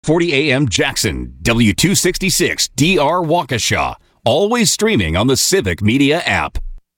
40 AM Jackson, W266 DR Waukesha. Always streaming on the Civic Media app.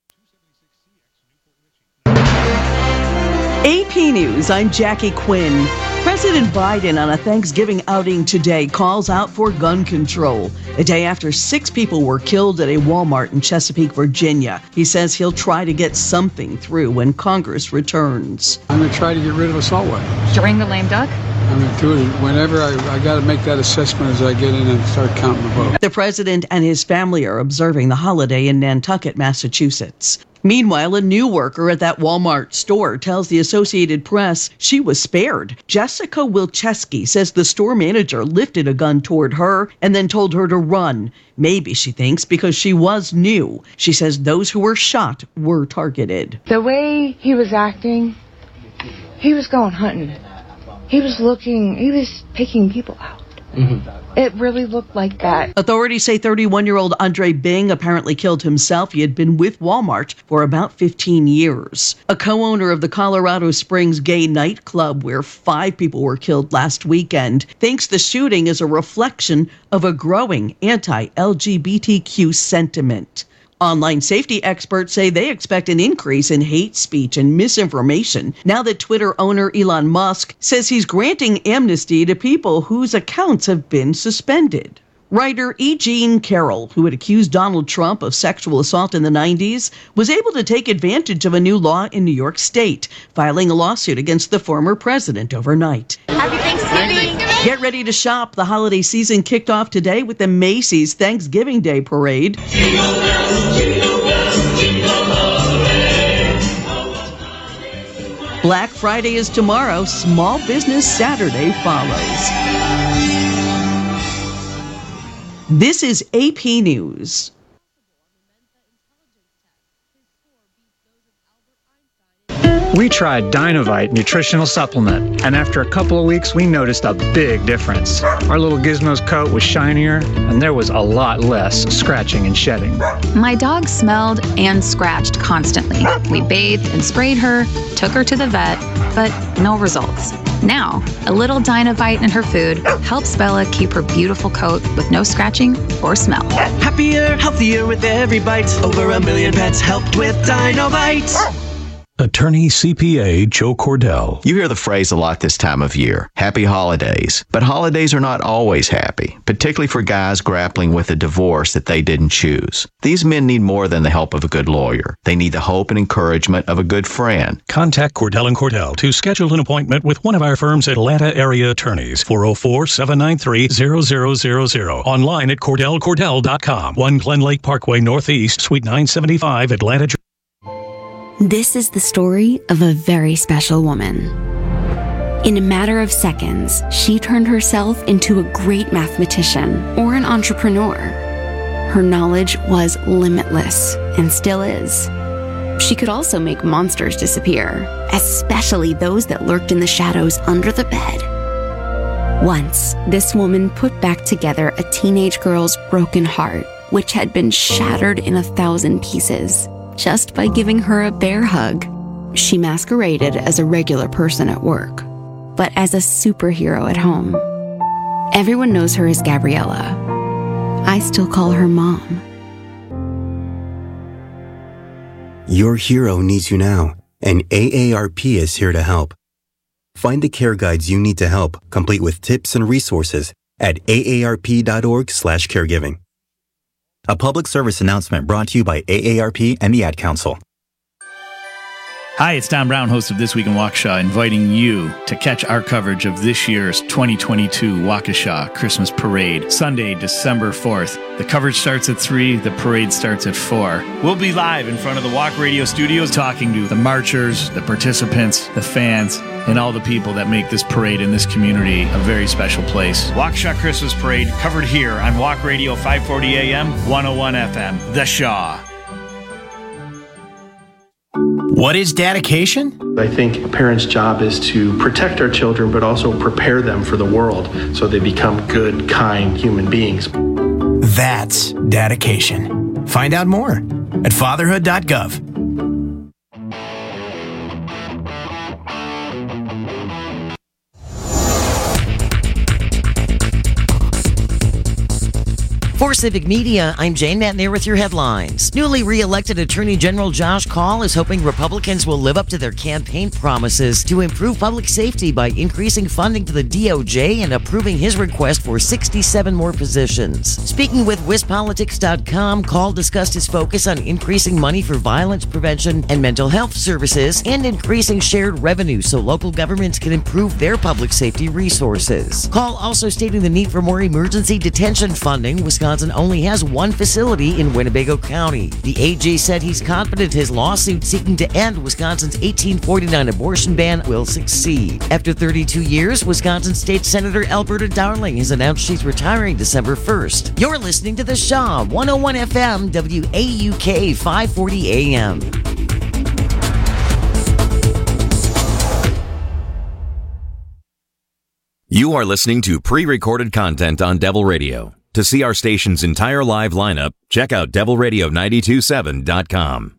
AP News, I'm Jackie Quinn. President Biden on a Thanksgiving outing today calls out for gun control. A day after 6 people were killed at a Walmart in Chesapeake, Virginia. He says he'll try to get something through when Congress returns. I'm going to try to get rid of assault weapons. During the lame duck? I'm going to do it whenever I got to make that assessment as I get in and start counting the vote. The president and his family are observing the holiday in Nantucket, Massachusetts. Meanwhile, a new worker at that Walmart store tells the Associated Press she was spared. Jessica Wilczewski says the store manager lifted a gun toward her and then told her to run. Maybe, she thinks, because she was new. She says those who were shot were targeted. The way he was acting, he was going hunting. He was picking people out. It really looked like that. Authorities say 31-year-old Andre Bing apparently killed himself. He had been with Walmart for about 15 years. A co-owner of the Colorado Springs gay nightclub, where 5 people were killed last weekend, thinks the shooting is a reflection of a growing anti-LGBTQ sentiment. Online safety experts say they expect an increase in hate speech and misinformation now that Twitter owner Elon Musk says he's granting amnesty to people whose accounts have been suspended. Writer E. Jean Carroll, who had accused Donald Trump of sexual assault in the 90s, was able to take advantage of a new law in New York State, filing a lawsuit against the former president overnight. Happy Thanksgiving! Get ready to shop. The holiday season kicked off today with the Macy's Thanksgiving Day Parade. Jingle bells, jingle bells, jingle all the way. Black Friday is tomorrow. Small Business Saturday follows. This is AP News. We tried Dynovite nutritional supplement, and after a couple of weeks, we noticed a big difference. Our little Gizmo's coat was shinier, and there was a lot less scratching and shedding. My dog smelled and scratched constantly. We bathed and sprayed her, took her to the vet, but no results. Now, a little Dynovite in her food helps Bella keep her beautiful coat with no scratching or smell. Happier, healthier with every bite. Over 1 million pets helped with Dynovite. Attorney CPA Joe Cordell. You hear the phrase a lot this time of year, happy holidays. But holidays are not always happy, particularly for guys grappling with a divorce that they didn't choose. These men need more than the help of a good lawyer. They need the hope and encouragement of a good friend. Contact Cordell & Cordell to schedule an appointment with one of our firm's Atlanta area attorneys. 404-793-0000. Online at CordellCordell.com. 1 Glen Lake Parkway Northeast, Suite 975, Atlanta, Georgia. This is the story of a very special woman. In a matter of seconds, she turned herself into a great mathematician or an entrepreneur. Her knowledge was limitless and still is. She could also make monsters disappear, especially those that lurked in the shadows under the bed. Once, this woman put back together a teenage girl's broken heart, which had been shattered in 1,000 pieces. Just by giving her a bear hug. She masqueraded as a regular person at work, but as a superhero at home. Everyone knows her as Gabriella. I still call her Mom. Your hero needs you now, and AARP is here to help. Find the care guides you need to help, complete with tips and resources at aarp.org/caregiving. A public service announcement brought to you by AARP and the Ad Council. Hi, it's Tom Brown, host of This Week in Waukesha, inviting you to catch our coverage of this year's 2022 Waukesha Christmas Parade, Sunday, December 4th. The coverage starts at 3, the parade starts at 4. We'll be live in front of the Walk Radio studios talking to the marchers, the participants, the fans, and all the people that make this parade in this community a very special place. Waukesha Christmas Parade, covered here on Walk Radio 540 AM, 101 FM, The Shaw. What is dedication? I think a parent's job is to protect our children, but also prepare them for the world so they become good, kind human beings. That's dedication. Find out more at fatherhood.gov. For Civic Media, I'm Jane Matnier with your headlines. Newly re-elected Attorney General Josh Kaul is hoping Republicans will live up to their campaign promises to improve public safety by increasing funding to the DOJ and approving his request for 67 more positions. Speaking with WisPolitics.com, Kaul discussed his focus on increasing money for violence prevention and mental health services and increasing shared revenue so local governments can improve their public safety resources. Kaul also stating the need for more emergency detention funding. Wisconsin only has one facility in Winnebago County. The AG said he's confident his lawsuit seeking to end Wisconsin's 1849 abortion ban will succeed. After 32 years, Wisconsin State Senator Alberta Darling has announced she's retiring December 1st. You're listening to The Shaw, 101 FM, WAUK, 540 AM. You are listening to pre-recorded content on Devil Radio. To see our station's entire live lineup, check out devilradio927.com.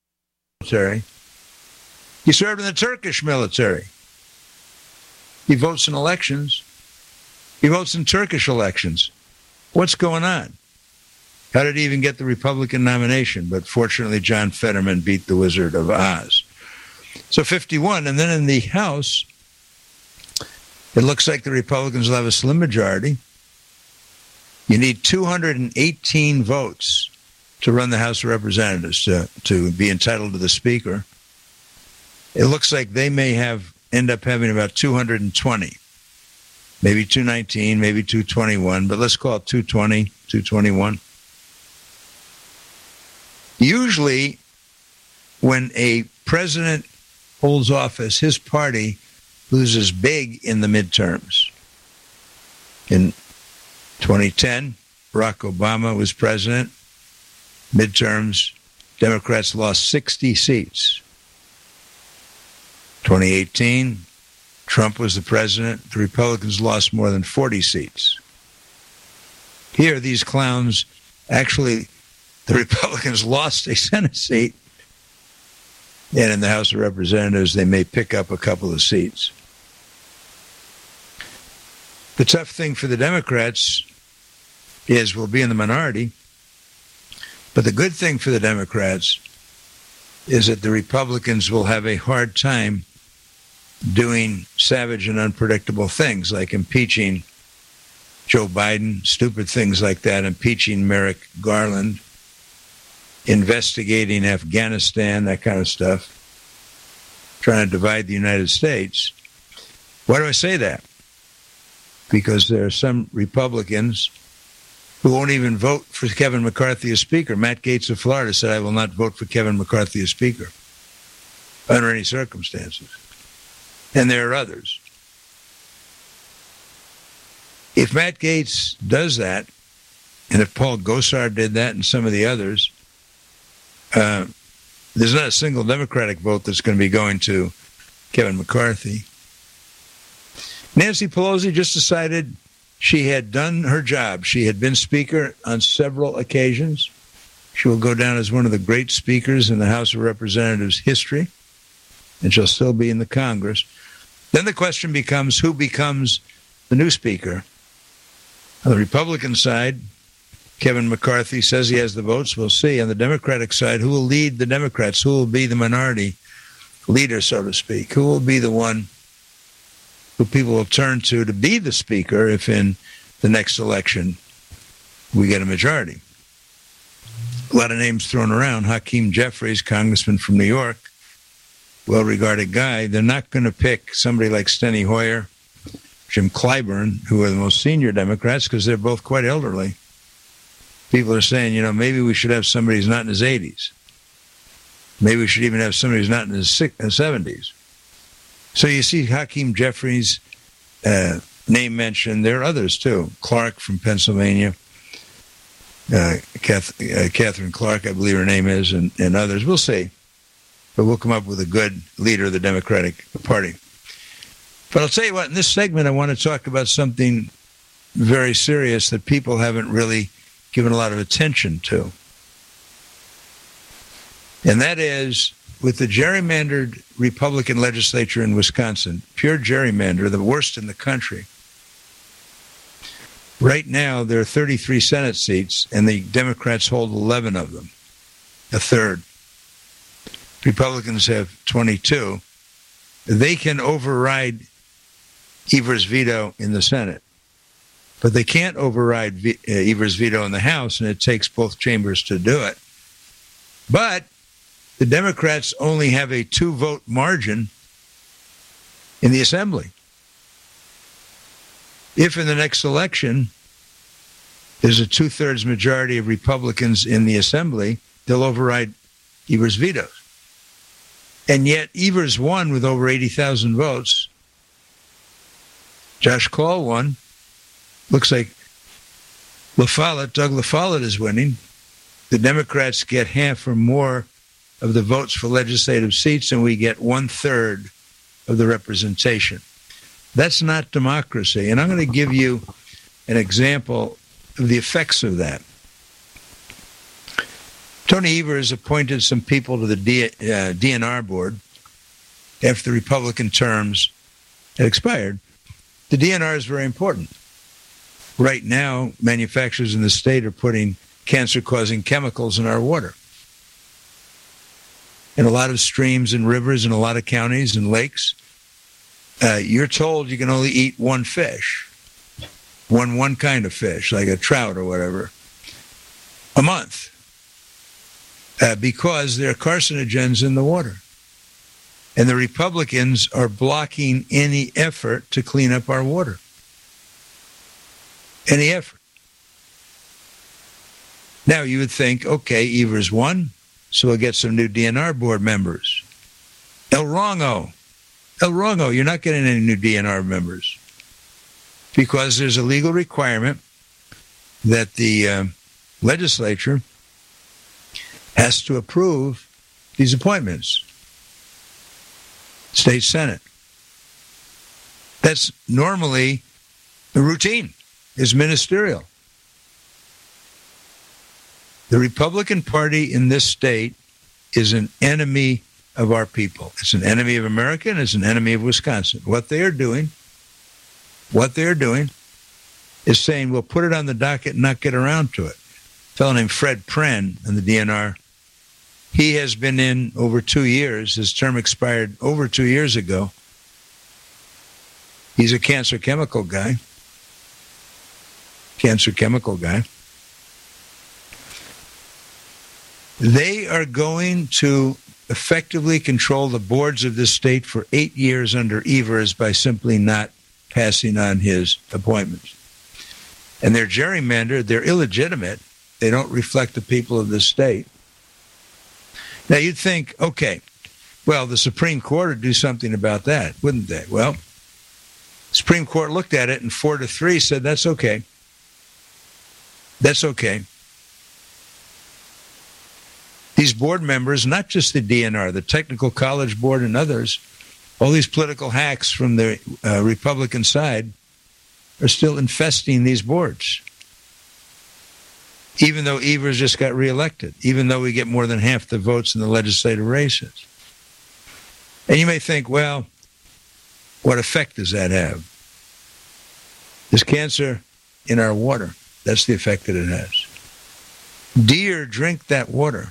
He served in the Turkish military. He votes in elections. He votes in Turkish elections. What's going on? How did he even get the Republican nomination? But fortunately, John Fetterman beat the Wizard of Oz. So 51. And then in the House, it looks like the Republicans will have a slim majority. You need 218 votes to run the House of Representatives to be entitled to the Speaker. It looks like they may end up having about 220, maybe 219, maybe 221, but let's call it 220, 221. Usually, when a president holds office, his party loses big in the midterms. In 2010, Barack Obama was president. Midterms, Democrats lost 60 seats. 2018, Trump was the president. The Republicans lost more than 40 seats. Here, these clowns, actually, the Republicans lost a Senate seat. And in the House of Representatives, they may pick up a couple of seats. The tough thing for the Democrats is we'll be in the minority. But the good thing for the Democrats is that the Republicans will have a hard time doing savage and unpredictable things like impeaching Joe Biden, stupid things like that, impeaching Merrick Garland, investigating Afghanistan, that kind of stuff, trying to divide the United States. Why do I say that? Because there are some Republicans who won't even vote for Kevin McCarthy as Speaker. Matt Gaetz of Florida said, I will not vote for Kevin McCarthy as Speaker under any circumstances. And there are others. If Matt Gaetz does that, and if Paul Gosar did that and some of the others, there's not a single Democratic vote that's going to be going to Kevin McCarthy. Nancy Pelosi just decided she had done her job. She had been Speaker on several occasions. She will go down as one of the great speakers in the House of Representatives history, and she'll still be in the Congress. Then the question becomes, who becomes the new Speaker? On the Republican side, Kevin McCarthy says he has the votes. We'll see. On the Democratic side, who will lead the Democrats? Who will be the minority leader, so to speak? Who will be the one who people will turn to be the Speaker if in the next election we get a majority? A lot of names thrown around. Hakeem Jeffries, congressman from New York, well-regarded guy. They're not going to pick somebody like Steny Hoyer, Jim Clyburn, who are the most senior Democrats, because they're both quite elderly. People are saying, maybe we should have somebody who's not in his 80s. Maybe we should even have somebody who's not in his 70s. So you see Hakeem Jeffries' name mentioned. There are others, too. Clark from Pennsylvania. Catherine Clark, I believe her name is, and others. We'll see. But we'll come up with a good leader of the Democratic Party. But I'll tell you what, in this segment, I want to talk about something very serious that people haven't really given a lot of attention to. And that is, with the gerrymandered Republican legislature in Wisconsin, pure gerrymander, the worst in the country, Right now, there are 33 Senate seats, and the Democrats hold 11 of them, a third. Republicans have 22. They can override Evers' veto in the Senate, but they can't override Evers' veto in the House, and it takes both chambers to do it. But the Democrats only have a 2-vote margin in the Assembly. If in the next election there's a 2/3 majority of Republicans in the Assembly, they'll override Evers' vetoes. And yet Evers won with over 80,000 votes. Josh Call won. Looks like Doug La Follette is winning. The Democrats get half or more of the votes for legislative seats, and we get 1/3 of the representation. That's not democracy. And I'm going to give you an example of the effects of that. Tony Evers appointed some people to the DNR board after the Republican terms had expired. The DNR is very important. Right now, manufacturers in the state are putting cancer-causing chemicals in our water. In a lot of streams and rivers, in a lot of counties and lakes, you're told you can only eat one fish, one kind of fish, like a trout or whatever, a month, because there are carcinogens in the water. And the Republicans are blocking any effort to clean up our water. Any effort. Now, you would think, okay, Evers won, so we'll get some new DNR board members. El Rongo, you're not getting any new DNR members because there's a legal requirement that the legislature has to approve these appointments. State Senate. That's normally the routine, is ministerial. The Republican Party in this state is an enemy of our people. It's an enemy of America, and it's an enemy of Wisconsin. What they are doing is saying, we'll put it on the docket and not get around to it. A fellow named Fred Pren in the DNR, he has been in over 2 years. His term expired over 2 years ago. He's a cancer chemical guy. They are going to effectively control the boards of this state for 8 years under Evers by simply not passing on his appointments. And they're gerrymandered. They're illegitimate. They don't reflect the people of this state. Now, you'd think, okay, well, the Supreme Court would do something about that, wouldn't they? Well, the Supreme Court looked at it and 4-3 said, that's okay. That's okay. These board members, not just the DNR, the Technical College Board and others, all these political hacks from the Republican side are still infesting these boards. Even though Evers just got reelected, even though we get more than half the votes in the legislative races. And you may think, well, what effect does that have? There's cancer in our water. That's the effect that it has. Deer drink that water.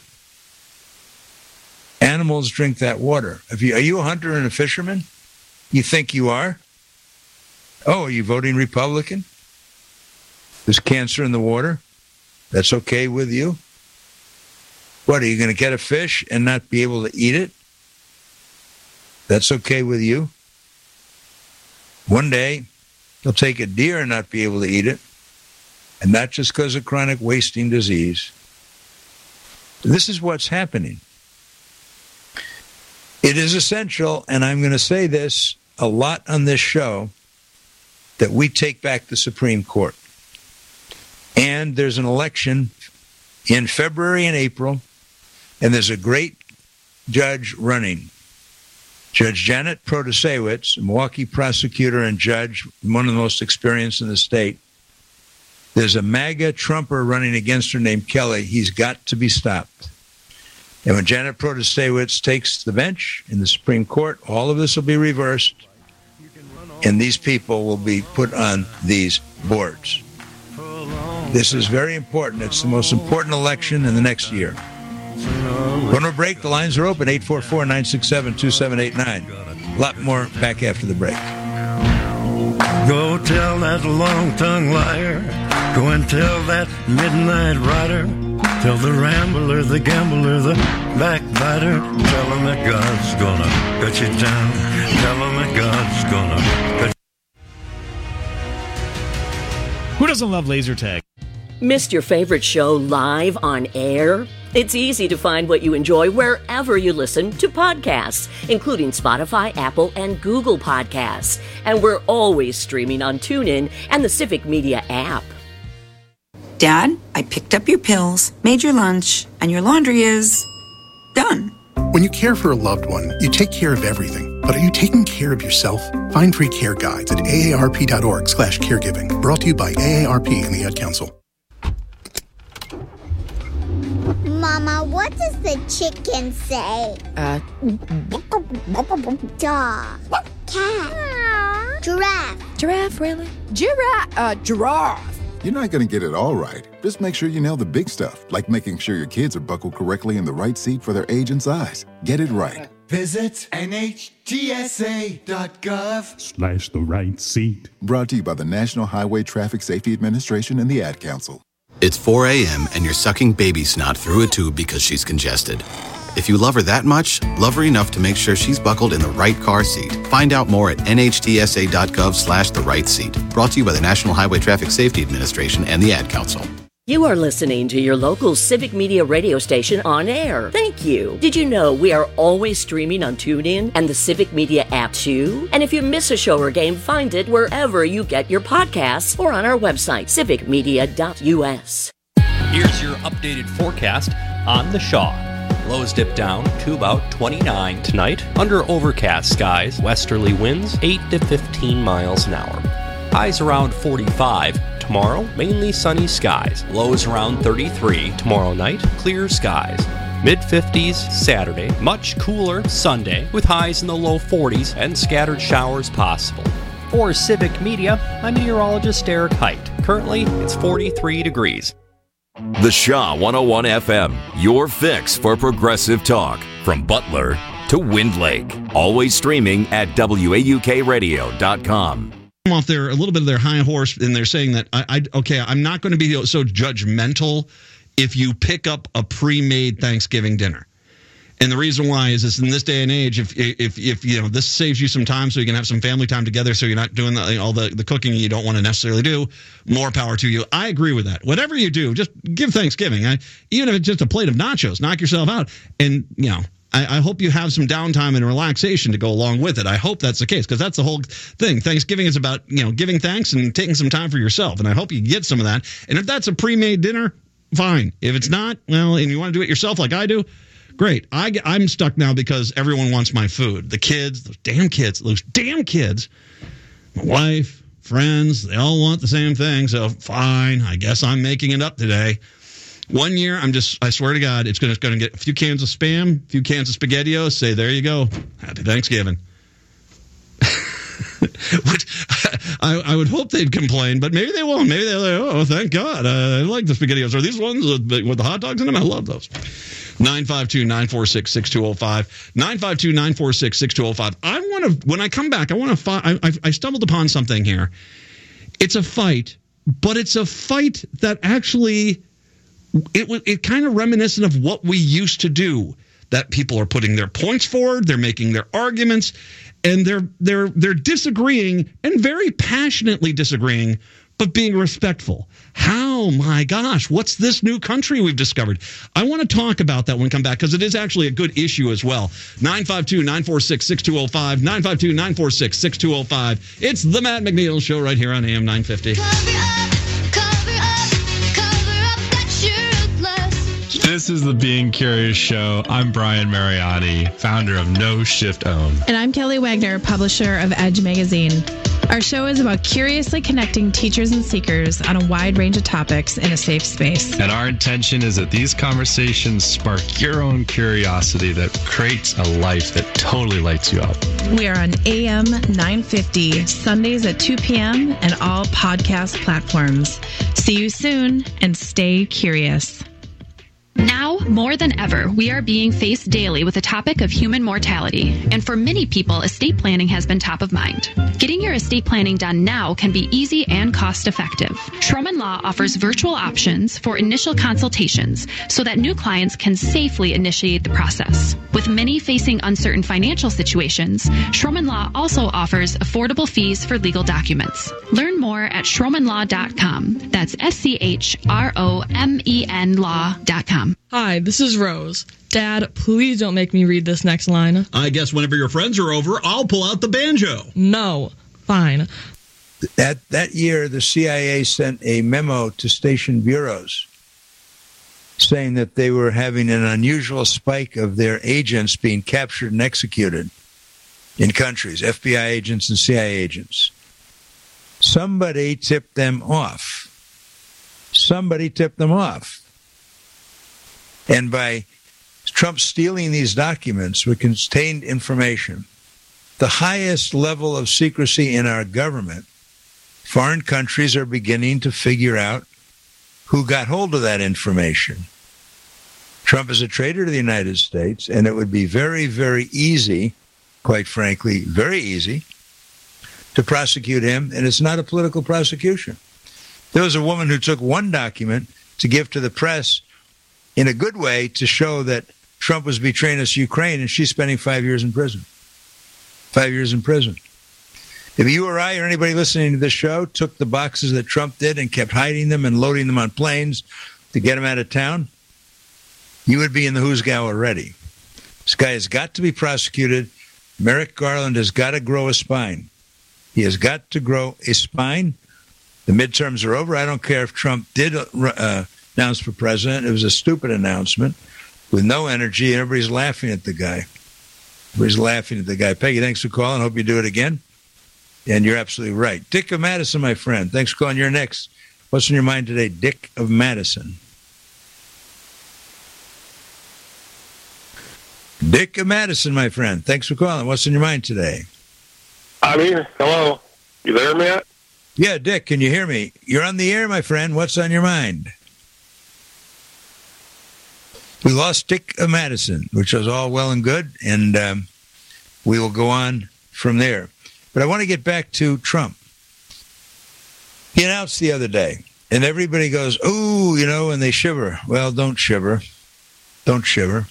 Animals drink that water. Are you a hunter and a fisherman? You think you are? Oh, are you voting Republican? There's cancer in the water. That's okay with you? What, are you going to get a fish and not be able to eat it? That's okay with you? One day, you'll take a deer and not be able to eat it, and not just because of chronic wasting disease. This is what's happening. It is essential, and I'm going to say this a lot on this show, that we take back the Supreme Court. And there's an election in February and April, and there's a great judge running. Judge Janet Protasewicz, Milwaukee prosecutor and judge, one of the most experienced in the state. There's a MAGA Trumper running against her named Kelly. He's got to be stopped. And when Janet Protasewicz takes the bench in the Supreme Court, all of this will be reversed, and these people will be put on these boards. This is very important. It's the most important election in the next year. When we break, the lines are open, 844-967-2789. A lot more back after the break. Go tell that long-tongued liar. Go and tell that midnight rider. Tell the rambler, the gambler, the backbiter. Tell him that God's gonna cut you down. Tell him that God's gonna cut you. Who doesn't love laser tag? Missed your favorite show live on air? It's easy to find what you enjoy wherever you listen to podcasts, including Spotify, Apple, and Google Podcasts. And we're always streaming on TuneIn and the Civic Media app. Dad, I picked up your pills, made your lunch, and your laundry is done. When you care for a loved one, you take care of everything. But are you taking care of yourself? Find free care guides at aarp.org/caregiving. Brought to you by AARP and the Ad Council. Mama, what does the chicken say? Dog. Cat. Giraffe. Giraffe, really? Giraffe. You're not going to get it all right. Just make sure you nail the big stuff, like making sure your kids are buckled correctly in the right seat for their age and size. Get it right. Visit NHTSA.gov/the right seat. Brought to you by the National Highway Traffic Safety Administration and the Ad Council. It's 4 a.m. and you're sucking baby snot through a tube because she's congested. If you love her that much, love her enough to make sure she's buckled in the right car seat. Find out more at NHTSA.gov/the right seat. Brought to you by the National Highway Traffic Safety Administration and the Ad Council. You are listening to your local Civic Media radio station on air. Thank you. Did you know we are always streaming on TuneIn and the Civic Media app too? And if you miss a show or game, find it wherever you get your podcasts or on our website, civicmedia.us. Here's your updated forecast on the Shaw. Lows dip down to about 29 tonight. Under overcast skies, westerly winds 8 to 15 miles an hour. Highs around 45. Tomorrow, mainly sunny skies. Lows around 33. Tomorrow night, clear skies. Mid-50s Saturday. Much cooler Sunday with highs in the low 40s and scattered showers possible. For Civic Media, I'm meteorologist Eric Height. Currently, it's 43 degrees. The Shaw 101 FM, your fix for progressive talk. From Butler to Wind Lake. Always streaming at WAUKradio.com. Off there a little bit of their high horse, and they're saying that I'm not going to be so judgmental if you pick up a pre-made Thanksgiving dinner. And the reason why is in this day and age, if you know, this saves you some time so you can have some family time together, so you're not doing all the cooking you don't want to necessarily do. More power to you. I agree with that. Whatever you do, just give Thanksgiving. Even if it's just a plate of nachos, knock yourself out. And you know, I hope you have some downtime and relaxation to go along with it. I hope that's the case, because that's the whole thing. Thanksgiving is about, you know, giving thanks and taking some time for yourself. And I hope you get some of that. And if that's a pre-made dinner, fine. If it's not, well, and you want to do it yourself like I do, great. I'm stuck now because everyone wants my food. The kids, those damn kids, my wife, friends, they all want the same thing. So fine, I guess I'm making it up today. 1 year, I swear to God, it's going to get a few cans of Spam, a few cans of SpaghettiOs, say, there you go. Happy Thanksgiving. Which I would hope they'd complain, but maybe they won't. Maybe they're like, oh, thank God. I like the SpaghettiOs. Are these ones with the hot dogs in them? I love those. 952-946-6205. 952-946-6205. When I come back, I stumbled upon something here. It's a fight, but it's a fight that actually... It kind of reminiscent of what we used to do, that people are putting their points forward, they're making their arguments, and they're disagreeing, and very passionately disagreeing, but being respectful. How, my gosh, what's this new country we've discovered? I want to talk about that when we come back, because it is actually a good issue as well. 952-946-6205, 952-946-6205. It's the Matt McNeil Show right here on AM 950. This is the Being Curious Show. I'm Brian Mariani, founder of No Shift Own. And I'm Kelly Wagner, publisher of Edge Magazine. Our show is about curiously connecting teachers and seekers on a wide range of topics in a safe space. And our intention is that these conversations spark your own curiosity that creates a life that totally lights you up. We are on AM 950, Sundays at 2 p.m. and all podcast platforms. See you soon and stay curious. Now, more than ever, we are being faced daily with the topic of human mortality. And for many people, estate planning has been top of mind. Getting your estate planning done now can be easy and cost-effective. Schroman Law offers virtual options for initial consultations so that new clients can safely initiate the process. With many facing uncertain financial situations, Schroman Law also offers affordable fees for legal documents. Learn more at schromanlaw.com. That's SCHROMEN law.com. Hi, this is Rose. Dad, please don't make me read this next line. I guess whenever your friends are over, I'll pull out the banjo. No. Fine. That year, the CIA sent a memo to station bureaus saying that they were having an unusual spike of their agents being captured and executed in countries, FBI agents and CIA agents. Somebody tipped them off. And by Trump stealing these documents, which contained information, the highest level of secrecy in our government, foreign countries are beginning to figure out who got hold of that information. Trump is a traitor to the United States, and it would be very, very easy, quite frankly, very easy, to prosecute him, and it's not a political prosecution. There was a woman who took one document to give to the press in a good way to show that Trump was betraying us Ukraine, and she's spending 5 years in prison. 5 years in prison. If you or I or anybody listening to this show took the boxes that Trump did and kept hiding them and loading them on planes to get them out of town, you would be in the Hoosgow already. This guy has got to be prosecuted. Merrick Garland has got to grow a spine. He has got to grow a spine. The midterms are over. I don't care if Trump did announced for president. It was a stupid announcement with no energy, and everybody's laughing at the guy. Peggy, thanks for calling. Hope you do it again. And you're absolutely right. Dick of Madison, my friend. Thanks for calling. You're next. What's on your mind today, Dick of Madison? Dick of Madison, my friend. Thanks for calling. What's on your mind today? I'm here. Hello. You there, Matt? Yeah, Dick, can you hear me? You're on the air, my friend. What's on your mind? We lost Dick of Madison, which was all well and good, and we will go on from there. But I want to get back to Trump. He announced the other day, and everybody goes, ooh, and they shiver. Well, don't shiver. Don't shiver.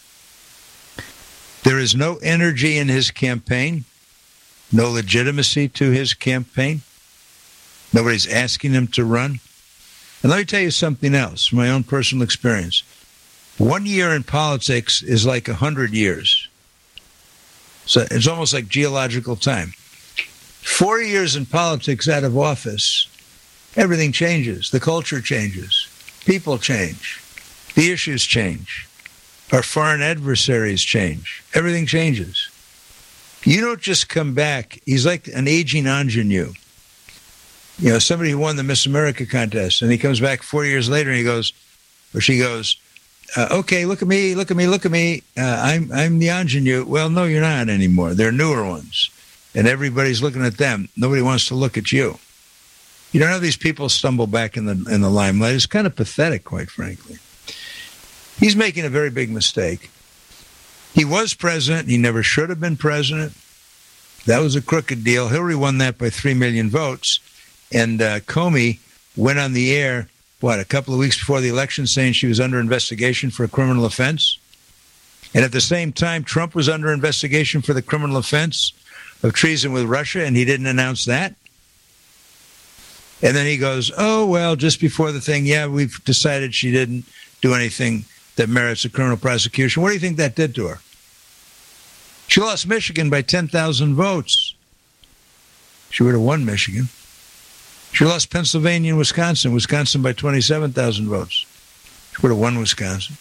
There is no energy in his campaign, no legitimacy to his campaign. Nobody's asking him to run. And let me tell you something else from my own personal experience. 1 year in politics is like 100 years. So it's almost like geological time. 4 years in politics out of office, everything changes. The culture changes. People change. The issues change. Our foreign adversaries change. Everything changes. You don't just come back. He's like an aging ingenue. Somebody who won the Miss America contest, and he comes back 4 years later, and he goes, or she goes, okay, look at me. I'm the ingenue. Well, no, you're not anymore. They're newer ones, and everybody's looking at them. Nobody wants to look at you. You don't have these people stumble back in the limelight. It's kind of pathetic, quite frankly. He's making a very big mistake. He was president. He never should have been president. That was a crooked deal. Hillary won that by 3 million votes. And Comey went on the air, a couple of weeks before the election saying she was under investigation for a criminal offense. And at the same time, Trump was under investigation for the criminal offense of treason with Russia, and he didn't announce that. And then he goes, oh, well, just before the thing, we've decided she didn't do anything that merits a criminal prosecution. What do you think that did to her? She lost Michigan by 10,000 votes. She would have won Michigan. She lost Pennsylvania and Wisconsin by 27,000 votes. She would have won Wisconsin.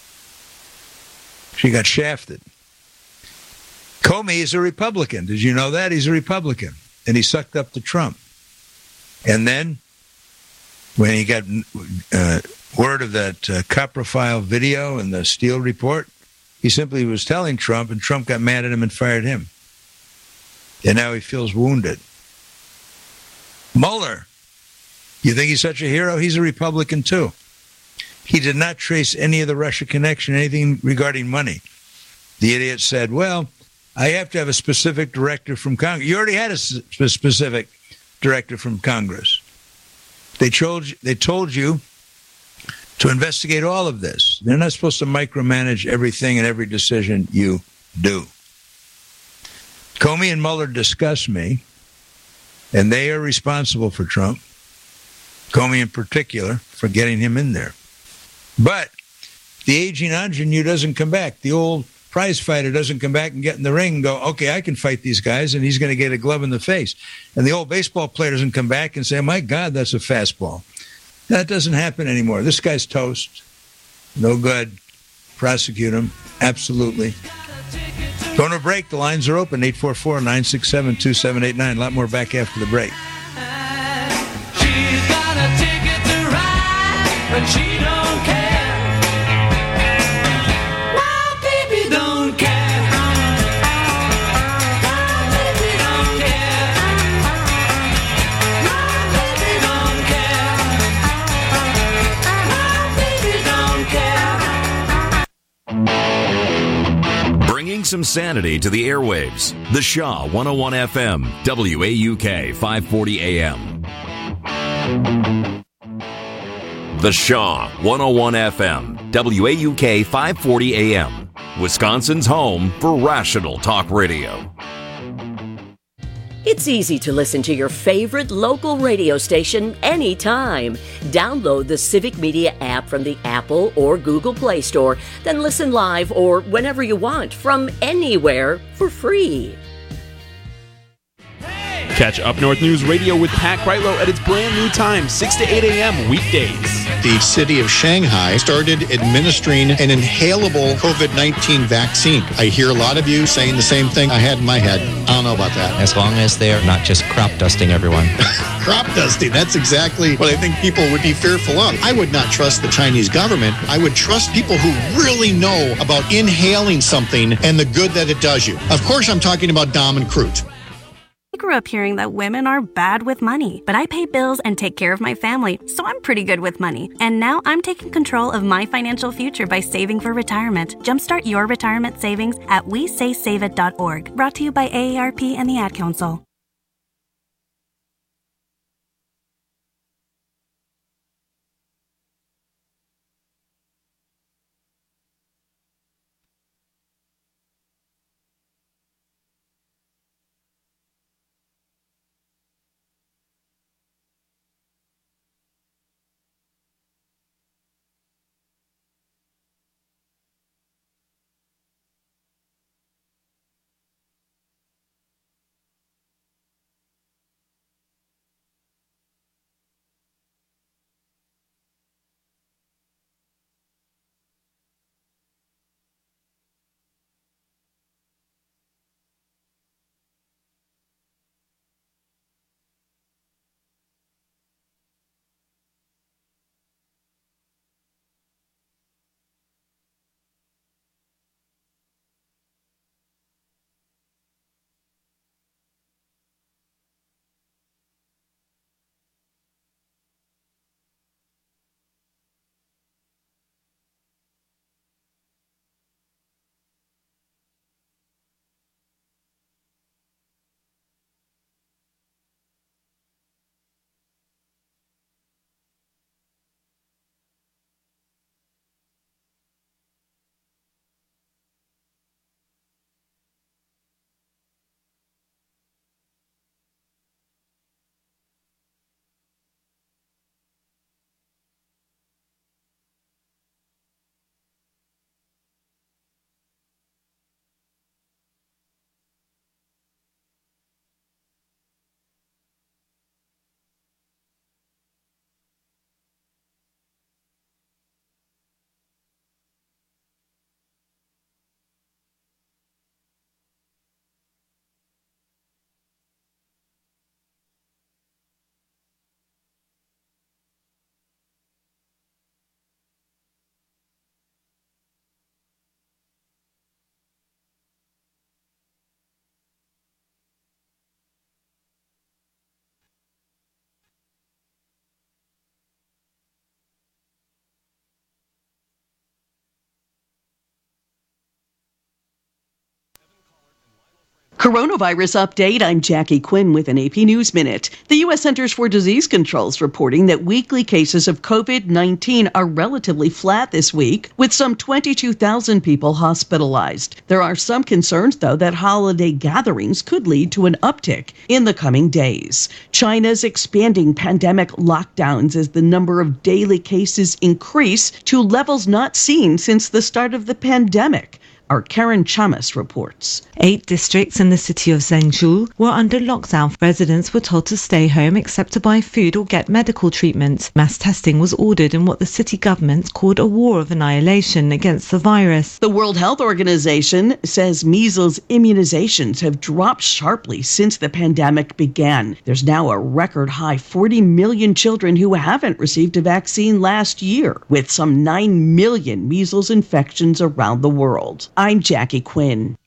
She got shafted. Comey is a Republican. Did you know that? He's a Republican. and he sucked up to Trump. And then when he got word of that Coprophile video and the Steele report, he simply was telling Trump, and Trump got mad at him and fired him. And now he feels wounded. Mueller, you think he's such a hero? He's a Republican, too. He did not trace any of the Russia connection, anything regarding money. The idiot said, well, I have to have a specific directive from Congress. You already had a specific directive from Congress. They told you to investigate all of this. They're not supposed to micromanage everything and every decision you do. Comey and Mueller discuss me, and they are responsible for Trump. Comey in particular, for getting him in there. But the aging ingenue doesn't come back. The old prize fighter doesn't come back and get in the ring and go, okay, I can fight these guys, and he's going to get a glove in the face. And the old baseball player doesn't come back and say, my God, that's a fastball. That doesn't happen anymore. This guy's toast. No good. Prosecute him. Absolutely. Going to break. The lines are open. 844-967-2789. A lot more back after the break. She's got a ticket to ride, but she don't care. My baby don't care. My baby don't care. My baby don't care. My baby don't care. Bringing some sanity to the airwaves. The Shaw 101 FM, WAUK 540 AM. The Shaw 101 FM, WAUK 540 AM. Wisconsin's home for rational talk radio. It's easy to listen to your favorite local radio station anytime. Download the Civic Media app from the Apple or Google Play Store, then listen live or whenever you want from anywhere for free. Catch Up North News Radio with Pat Kreitlow at its brand new time, 6 to 8 a.m. weekdays. The city of Shanghai started administering an inhalable COVID-19 vaccine. I hear a lot of you saying the same thing I had in my head. I don't know about that. As long as they're not just crop dusting everyone. Crop dusting, that's exactly what I think people would be fearful of. I would not trust the Chinese government. I would trust people who really know about inhaling something and the good that it does you. Of course, I'm talking about Dom and Crute. I grew up hearing that women are bad with money, but I pay bills and take care of my family, so I'm pretty good with money. And now I'm taking control of my financial future by saving for retirement. Jumpstart your retirement savings at WeSaySaveIt.org. Brought to you by AARP and the Ad Council. Coronavirus update. I'm Jackie Quinn with an AP News Minute. The U.S. Centers for Disease Control is reporting that weekly cases of COVID-19 are relatively flat this week, with some 22,000 people hospitalized. There are some concerns, though, that holiday gatherings could lead to an uptick in the coming days. China's expanding pandemic lockdowns as the number of daily cases increase to levels not seen since the start of the pandemic. Our Karen Chamas reports. 8 districts in the city of Zhengzhou were under lockdown. Residents were told to stay home except to buy food or get medical treatment. Mass testing was ordered in what the city government called a war of annihilation against the virus. The World Health Organization says measles immunizations have dropped sharply since the pandemic began. There's now a record high 40 million children who haven't received a vaccine last year, with some 9 million measles infections around the world. I'm Jackie Quinn.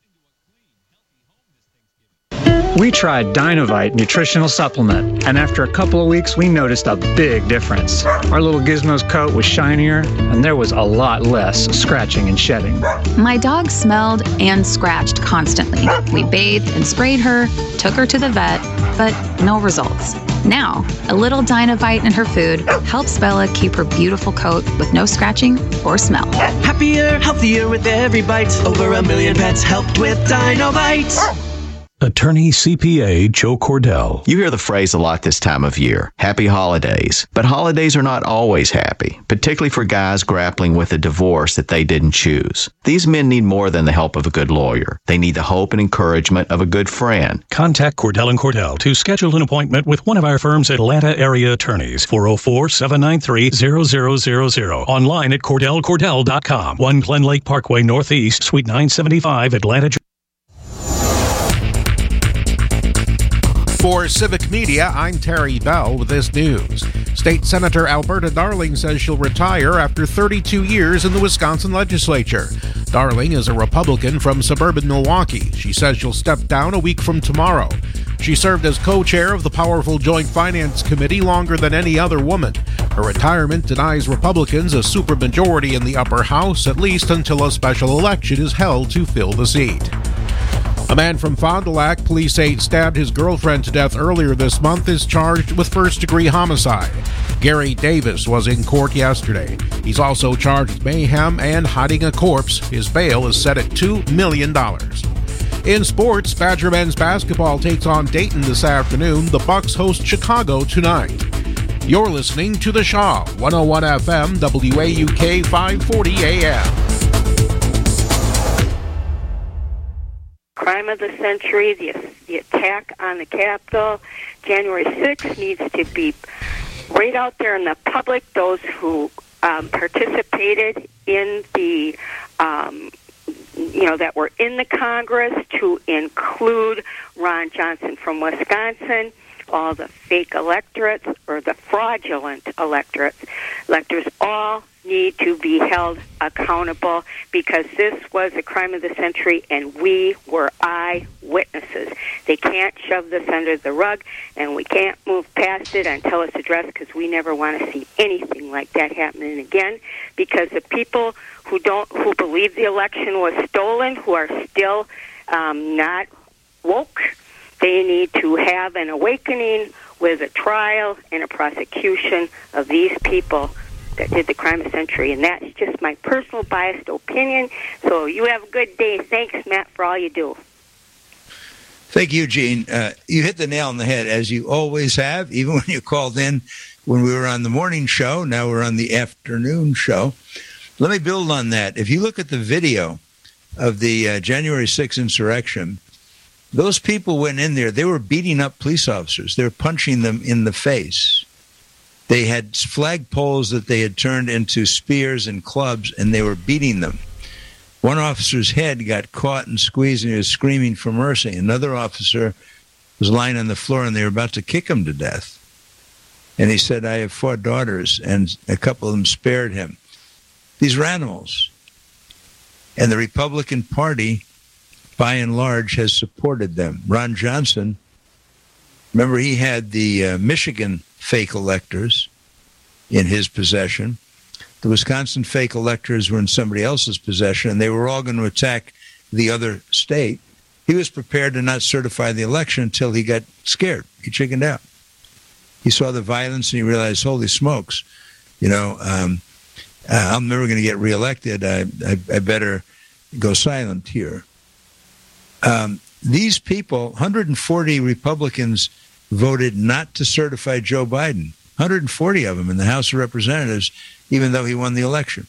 We tried Dynovite nutritional supplement, and after a couple of weeks, we noticed a big difference. Our little Gizmo's coat was shinier, and there was a lot less scratching and shedding. My dog smelled and scratched constantly. We bathed and sprayed her, took her to the vet, but no results. Now, a little Dynovite in her food helps Bella keep her beautiful coat with no scratching or smell. Happier, healthier with every bite. Over 1 million pets helped with Dynovite. Attorney CPA Joe Cordell. You hear the phrase a lot this time of year, happy holidays. But holidays are not always happy, particularly for guys grappling with a divorce that they didn't choose. These men need more than the help of a good lawyer. They need the hope and encouragement of a good friend. Contact Cordell & Cordell to schedule an appointment with one of our firm's Atlanta area attorneys. 404-793-0000. Online at CordellCordell.com. 1 Glen Lake Parkway Northeast, Suite 975, Atlanta. For Civic Media, I'm Terry Bell with this news. State Senator Alberta Darling says she'll retire after 32 years in the Wisconsin legislature. Darling is a Republican from suburban Milwaukee. She says she'll step down a week from tomorrow. She served as co-chair of the powerful Joint Finance Committee longer than any other woman. Her retirement denies Republicans a supermajority in the upper house, at least until a special election is held to fill the seat. A man from Fond du Lac, police say stabbed his girlfriend to death earlier this month, is charged with first-degree homicide. Gary Davis was in court yesterday. He's also charged with mayhem and hiding a corpse. His bail is set at $2 million. In sports, Badger men's basketball takes on Dayton this afternoon. The Bucks host Chicago tonight. You're listening to The Shaw, 101 FM, WAUK 540 AM. Crime of the century, the attack on the Capitol, January 6th needs to be right out there in the public. Those who participated in the, that were in the Congress, to include Ron Johnson from Wisconsin, all the fake electorates or the fraudulent electors, all need to be held accountable, because this was a crime of the century and we were eyewitnesses. They can't shove this under the rug, and we can't move past it until it's addressed, because we never want to see anything like that happening again, because the people who believe the election was stolen, who are still not woke, they need to have an awakening with a trial and a prosecution of these people that did the crime of the century. And that's just my personal biased opinion. So you have a good day. Thanks, Matt, for all you do. Thank you, Gene. You hit the nail on the head, as you always have, even when you called in when we were on the morning show. Now we're on the afternoon show. Let me build on that. If you look at the video of the January 6th insurrection, those people went in there. They were beating up police officers. They were punching them in the face. They had flagpoles that they had turned into spears and clubs, and they were beating them. One officer's head got caught and squeezed, and he was screaming for mercy. Another officer was lying on the floor, and they were about to kick him to death. And he said, I have 4 daughters, and a couple of them spared him. These are animals. And the Republican Party, by and large, has supported them. Ron Johnson, remember, he had the Michigan fake electors in his possession. The Wisconsin fake electors were in somebody else's possession, and they were all going to attack the other state. He was prepared to not certify the election until he got scared. He chickened out. He saw the violence and he realized, holy smokes, I'm never going to get reelected. I better go silent here. These people, 140 Republicans voted not to certify Joe Biden. 140 of them in the House of Representatives, even though he won the election.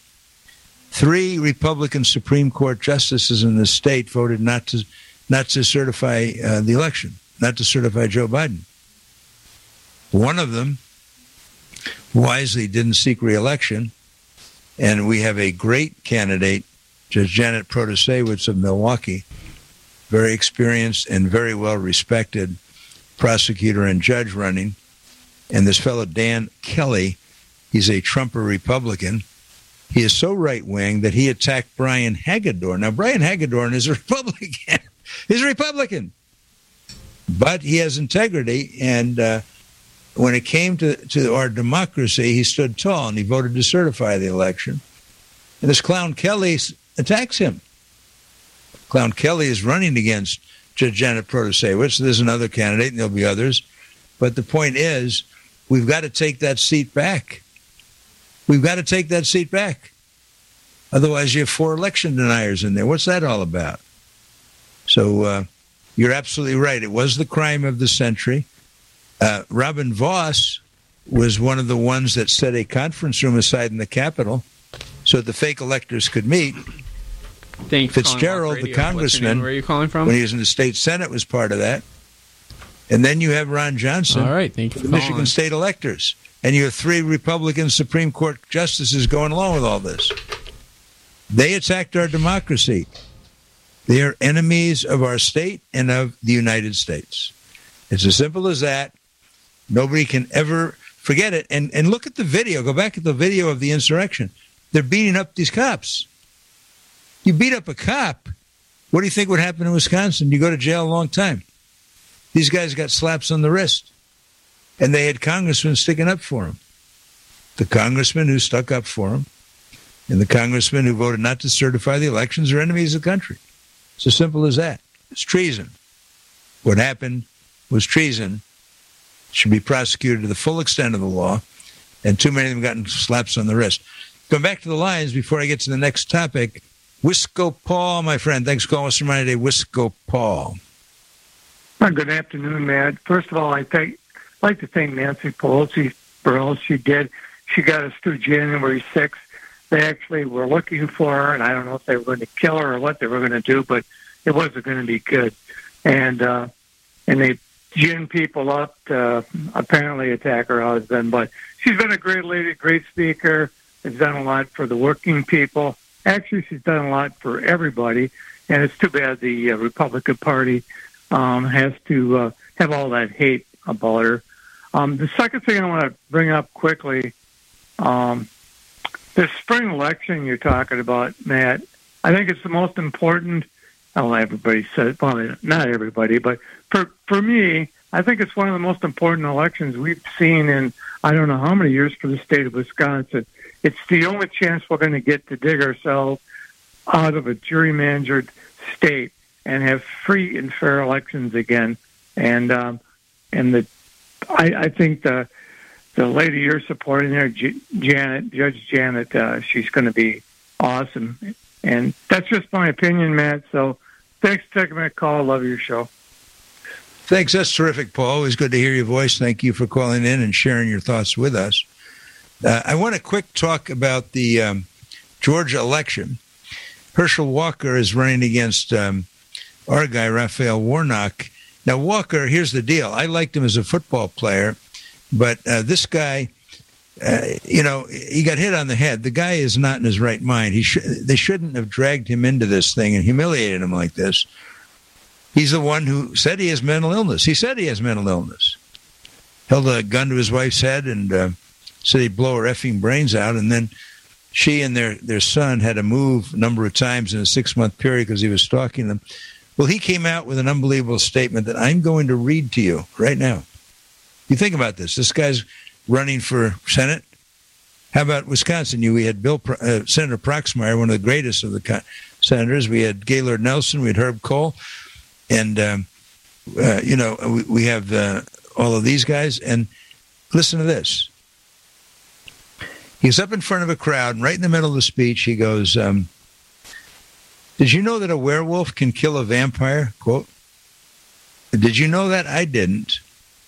3 Republican Supreme Court justices in the state voted not to certify the election, not to certify Joe Biden. One of them wisely didn't seek re-election, and we have a great candidate, Judge Janet Protasewicz of Milwaukee, very experienced and very well-respected prosecutor and judge running. And this fellow, Dan Kelly, he's a Trumper Republican. He is so right-wing that he attacked Brian Hagedorn. Now, Brian Hagedorn is a Republican. He's a Republican. But he has integrity, and when it came to our democracy, he stood tall, and he voted to certify the election. And this clown Kelly attacks him. Clown Kelly is running against Judge Janet Protasewicz. There's another candidate, and there'll be others. But the point is, we've got to take that seat back. We've got to take that seat back. Otherwise, you have 4 election deniers in there. What's that all about? So you're absolutely right. It was the crime of the century. Robin Voss was one of the ones that set a conference room aside in the Capitol so the fake electors could meet. Fitzgerald, the congressman, where are you calling from? When he was in the state Senate, was part of that. And then you have Ron Johnson, all right, thank you for the Michigan state electors. And you have 3 Republican Supreme Court justices going along with all this. They attacked our democracy. They are enemies of our state and of the United States. It's as simple as that. Nobody can ever forget it. And look at the video. Go back to the video of the insurrection. They're beating up these cops. You beat up a cop, what do you think would happen in Wisconsin? You go to jail a long time. These guys got slaps on the wrist. And they had congressmen sticking up for them. The congressmen who stuck up for them and the congressmen who voted not to certify the elections are enemies of the country. It's as simple as that. It's treason. What happened was treason. It should be prosecuted to the full extent of the law. And too many of them gotten slaps on the wrist. Going back to the lines before I get to the next topic, Wisco Paul, my friend. Thanks for calling us today. Wisco Paul. Good afternoon, Matt. First of all, I'd like to thank Nancy Pelosi for all she did. She got us through January 6th. They actually were looking for her, and I don't know if they were going to kill her or what they were going to do, but it wasn't going to be good. And they gin people up to apparently attack her husband. But she's been a great lady, great speaker, has done a lot for the working people. Actually, she's done a lot for everybody, and it's too bad the Republican Party has to have all that hate about her. The second thing I want to bring up quickly, this spring election you're talking about, Matt, I think it's the most important. Well, everybody says, well, not everybody, but for me, I think it's one of the most important elections we've seen in I don't know how many years for the state of Wisconsin. It's the only chance we're going to get to dig ourselves out of a gerrymandered state and have free and fair elections again. And I think the lady you're supporting there, Judge Janet, she's going to be awesome. And that's just my opinion, Matt. So thanks for taking my call. Love your show. Thanks. That's terrific, Paul. Always good to hear your voice. Thank you for calling in and sharing your thoughts with us. I want a quick talk about the Georgia election. Herschel Walker is running against our guy, Raphael Warnock. Now, Walker, here's the deal. I liked him as a football player, but this guy, he got hit on the head. The guy is not in his right mind. They shouldn't have dragged him into this thing and humiliated him like this. He's the one who said he has mental illness. He said he has mental illness. Held a gun to his wife's head and said he'd blow her effing brains out. And then she and their son had to move a number of times in a 6-month period because he was stalking them. Well, he came out with an unbelievable statement that I'm going to read to you right now. You think about this. This guy's running for Senate. How about Wisconsin? We had Senator Proxmire, one of the greatest of the senators. We had Gaylord Nelson. We had Herb Kohl. And, we have all of these guys. And listen to this. He's up in front of a crowd, and right in the middle of the speech, he goes, did you know that a werewolf can kill a vampire? Quote. Did you know that? I didn't.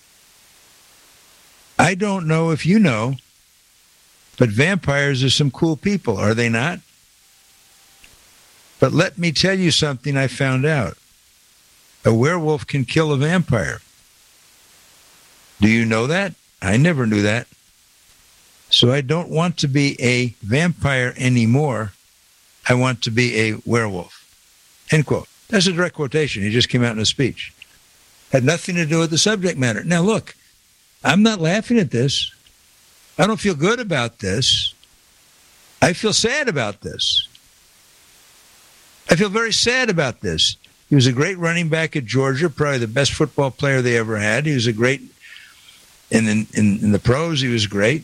I don't know if you know, but vampires are some cool people, are they not? But let me tell you something I found out. A werewolf can kill a vampire. Do you know that? I never knew that. So I don't want to be a vampire anymore. I want to be a werewolf. End quote. That's a direct quotation. He just came out in a speech. Had nothing to do with the subject matter. Now, look, I'm not laughing at this. I don't feel good about this. I feel sad about this. I feel very sad about this. He was a great running back at Georgia, probably the best football player they ever had. He was a great, in the pros, he was great.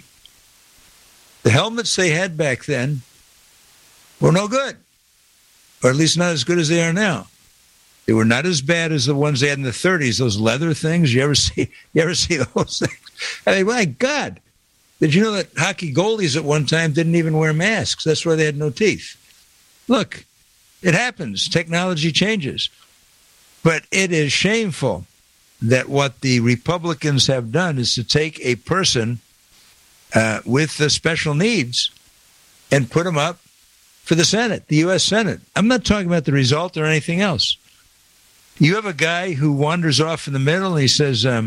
The helmets they had back then were no good, or at least not as good as they are now. They were not as bad as the ones they had in the 30s, those leather things. You ever see those things? I mean, my God. Did you know that hockey goalies at one time didn't even wear masks? That's why they had no teeth. Look, it happens. Technology changes. But it is shameful that what the Republicans have done is to take a person with the special needs and put him up for the Senate, the U.S. Senate. I'm not talking about the result or anything else. You have a guy who wanders off in the middle and he says, I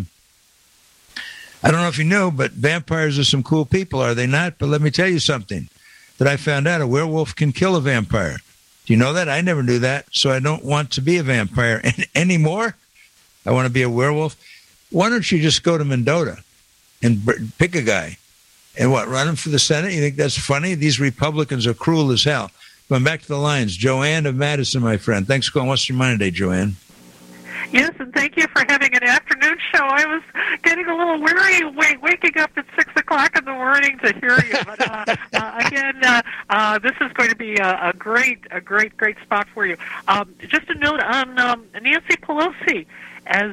don't know if you know, but vampires are some cool people, are they not? But let me tell you something that I found out. A werewolf can kill a vampire. Do you know that? I never knew that. So I don't want to be a vampire anymore. I want to be a werewolf. Why don't you just go to Mendota and pick a guy and run him for the Senate? You think that's funny? These Republicans are cruel as hell. Going back to the lines. Joanne of Madison, my friend. Thanks for calling. What's your mind today, Joanne? Yes, and thank you for having an afternoon show. I was getting a little weary waking up at 6 o'clock in the morning to hear you. But again, this is going to be a great spot for you. Just a note on Nancy Pelosi. As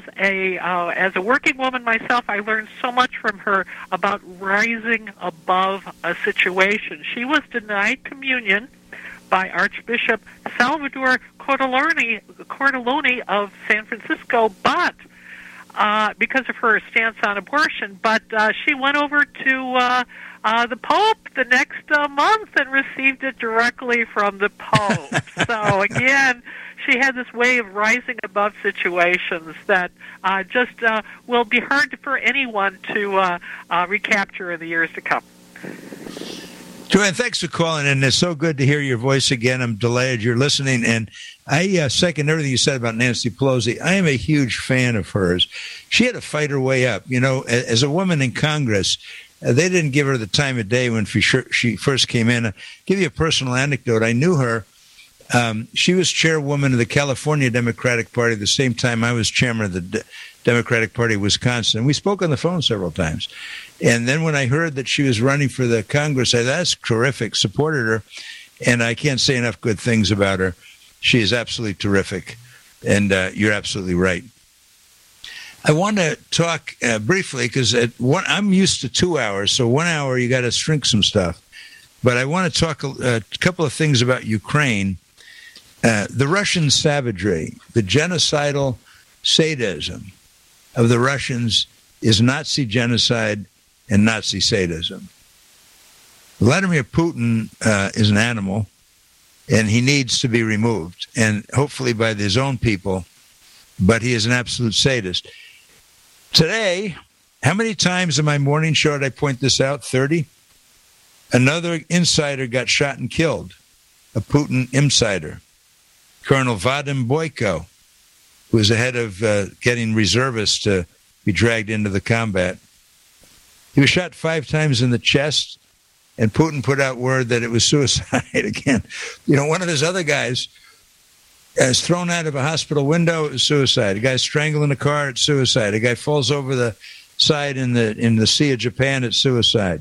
a working woman myself, I learned so much from her about rising above a situation. She was denied communion by Archbishop Salvador Cordileone of San Francisco, but because of her stance on abortion. But she went over to the Pope the next month and received it directly from the Pope. So again, she had this way of rising above situations that just will be hard for anyone to recapture in the years to come. Joanne, thanks for calling in. It's so good to hear your voice again. I'm delighted you're listening. And I second everything you said about Nancy Pelosi. I am a huge fan of hers. She had to fight her way up. You know, as a woman in Congress, they didn't give her the time of day when she first came in. I'll give you a personal anecdote. I knew her. She was chairwoman of the California Democratic Party at the same time I was chairman of the Democratic Party of Wisconsin. We spoke on the phone several times. And then when I heard that she was running for the Congress, I thought, that's terrific, supported her. And I can't say enough good things about her. She is absolutely terrific. And you're absolutely right. I want to talk briefly because I'm used to 2 hours. So 1 hour, you got to shrink some stuff. But I want to talk a couple of things about Ukraine. The Russian savagery, the genocidal sadism of the Russians is Nazi genocide and Nazi sadism. Vladimir Putin is an animal, and he needs to be removed, and hopefully by his own people, but he is an absolute sadist. Today, how many times in my morning show did I point this out? 30? Another insider got shot and killed, a Putin insider, Colonel Vadim Boyko, who was ahead of getting reservists to be dragged into the combat. He was shot 5 times in the chest, and Putin put out word that it was suicide again. You know, one of his other guys is thrown out of a hospital window, it was suicide. A guy strangled in a car, it's suicide. A guy falls over the side in the Sea of Japan, it's suicide.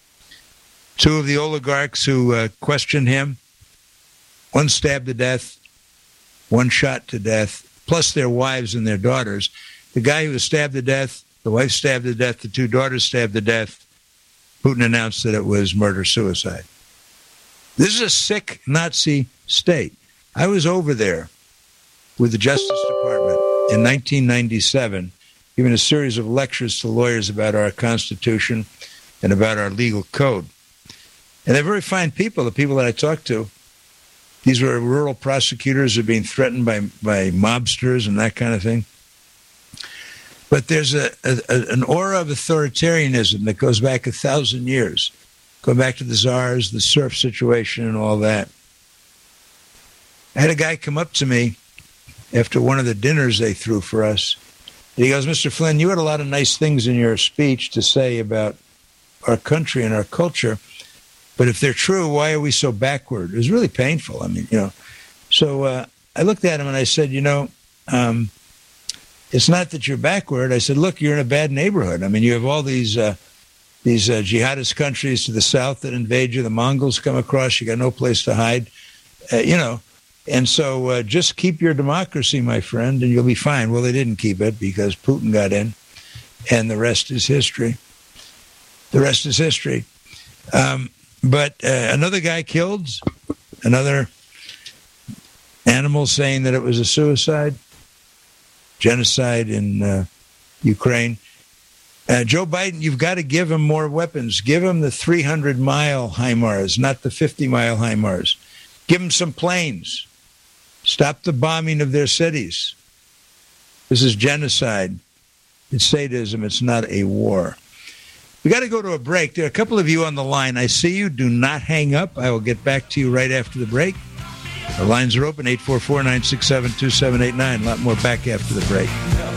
2 of the oligarchs who questioned him, one stabbed to death, one shot to death. plus their wives and their daughters. The guy who was stabbed to death, the wife stabbed to death, the two daughters stabbed to death, Putin announced that it was murder-suicide. This is a sick Nazi state. I was over there with the Justice Department in 1997, giving a series of lectures to lawyers about our Constitution and about our legal code. And they're very fine people, the people that I talked to. These were rural prosecutors who are being threatened by mobsters and that kind of thing. But there's an aura of authoritarianism that goes back 1,000 years, going back to the czars, the serf situation, and all that. I had a guy come up to me after one of the dinners they threw for us. And he goes, Mr. Flynn, you had a lot of nice things in your speech to say about our country and our culture, but if they're true, why are we so backward? It was really painful. I mean, So I looked at him and I said, it's not that you're backward. I said, look, you're in a bad neighborhood. I mean, you have all these jihadist countries to the south that invade you. The Mongols come across. You got no place to hide, And so just keep your democracy, my friend, and you'll be fine. Well, they didn't keep it because Putin got in, and the rest is history. The rest is history. But another guy killed, another animal saying that it was a suicide. Genocide in Ukraine. Joe Biden, you've got to give him more weapons. Give him the 300-mile HIMARS, not the 50-mile HIMARS. Give them some planes. Stop the bombing of their cities. This is genocide. It's sadism. It's not a war. We got to go to a break. There are a couple of you on the line. I see you. Do not hang up. I will get back to you right after the break. The lines are open, 844-967-2789. A lot more back after the break.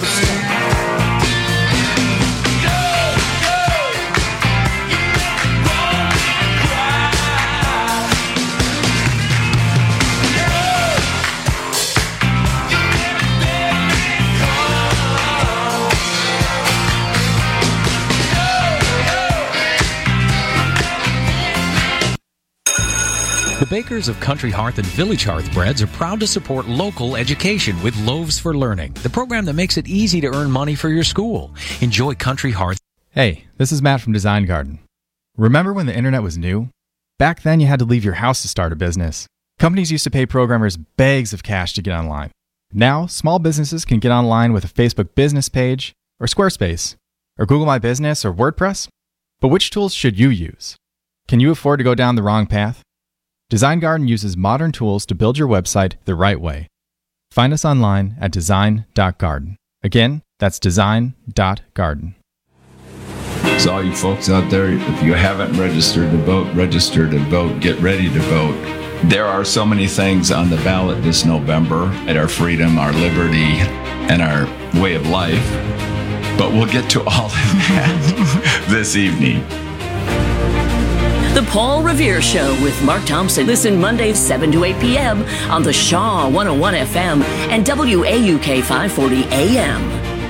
The bakers of Country Hearth and Village Hearth Breads are proud to support local education with Loaves for Learning, the program that makes it easy to earn money for your school. Enjoy Country Hearth. Hey, this is Matt from Design Garden. Remember when the internet was new? Back then you had to leave your house to start a business. Companies used to pay programmers bags of cash to get online. Now, small businesses can get online with a Facebook business page, or Squarespace, or Google My Business, or WordPress. But which tools should you use? Can you afford to go down the wrong path? Design Garden uses modern tools to build your website the right way. Find us online at design.garden. Again, that's design.garden. So all you folks out there, if you haven't registered to vote, register to vote, get ready to vote. There are so many things on the ballot this November at our freedom, our liberty, and our way of life. But we'll get to all of that this evening. The Paul Revere Show with Mark Thompson. Listen Mondays 7 to 8 p.m. on the Shaw 101 FM and WAUK 540 AM.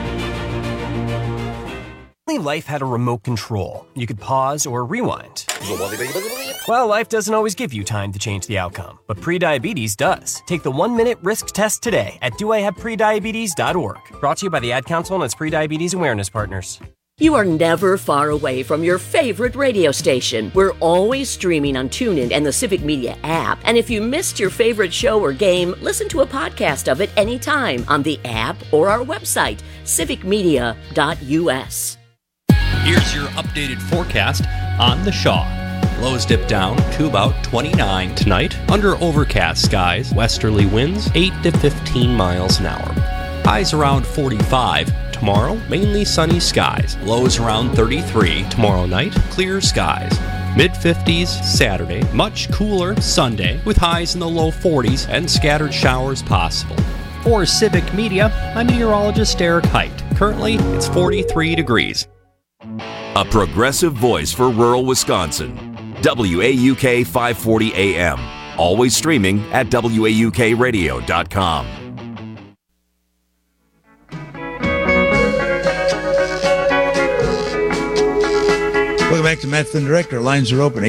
Life had a remote control. You could pause or rewind. Well, life doesn't always give you time to change the outcome, but prediabetes does. Take the 1-minute risk test today at doihaveprediabetes.org. Brought to you by the Ad Council and its prediabetes awareness partners. You are never far away from your favorite radio station. We're always streaming on TuneIn and the Civic Media app. And if you missed your favorite show or game, listen to a podcast of it anytime on the app or our website, civicmedia.us. Here's your updated forecast on the Shaw. Lows dip down to about 29 tonight. Under overcast skies, westerly winds 8 to 15 miles an hour. Highs around 45. Tomorrow, mainly sunny skies. Lows around 33. Tomorrow night, clear skies. Mid-50s Saturday. Much cooler Sunday with highs in the low 40s and scattered showers possible. For Civic Media, I'm meteorologist Eric Height. Currently, it's 43 degrees. A progressive voice for rural Wisconsin. WAUK 540 AM. Always streaming at WAUKradio.com. Welcome back to Matt Flynn Director. Lines are open,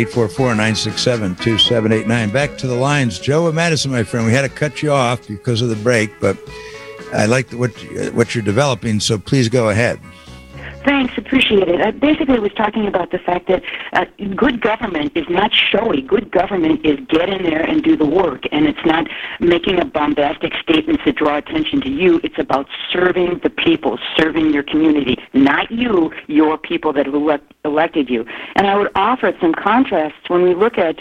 844-967-2789. Back to the lines. Joe and Madison, my friend, we had to cut you off because of the break, but I like what you're developing, so please go ahead. Thanks, appreciate it. Basically, I was talking about the fact that good government is not showy. Good government is get in there and do the work, and it's not making a bombastic statements that draw attention to you. It's about serving the people, serving your community, not you, your people that have elected you. And I would offer some contrasts when we look at,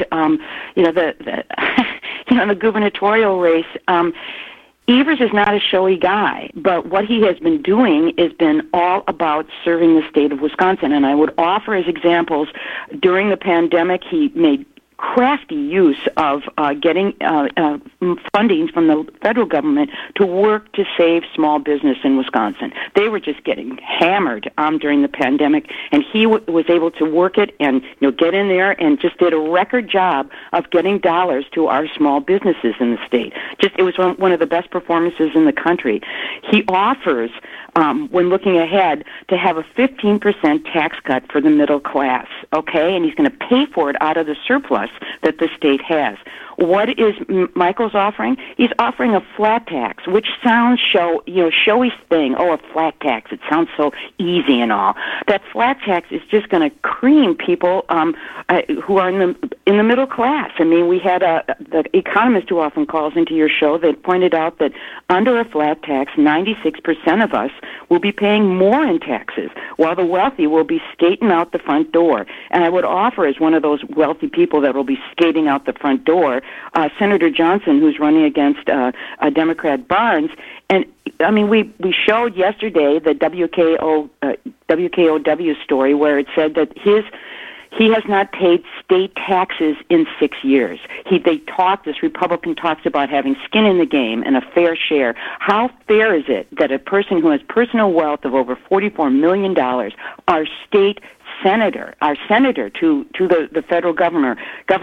the gubernatorial race. Evers is not a showy guy, but what he has been doing has been all about serving the state of Wisconsin. And I would offer as examples, during the pandemic, he made crafty use of getting funding from the federal government to work to save small business in Wisconsin. They were just getting hammered during the pandemic, and he was able to work it and get in there and just did a record job of getting dollars to our small businesses in the state. It was one of the best performances in the country. He offers, when looking ahead, to have a 15% tax cut for the middle class, okay? And he's going to pay for it out of the surplus that the state has. What is Michael's offering? He's offering a flat tax, which sounds showy thing. Oh, a flat tax. It sounds so easy and all. That flat tax is just going to cream people who are in the middle class. I mean, we had the economist who often calls into your show that pointed out that under a flat tax, 96% of us will be paying more in taxes, while the wealthy will be skating out the front door. And I would offer, as one of those wealthy people that will be skating out the front door, Senator Johnson, who's running against Democrat Barnes. And, I mean, we showed yesterday the WKOW story where it said that he has not paid state taxes in 6 years. This Republican talks about having skin in the game and a fair share. How fair is it that a person who has personal wealth of over $44 million, our senator to the federal government,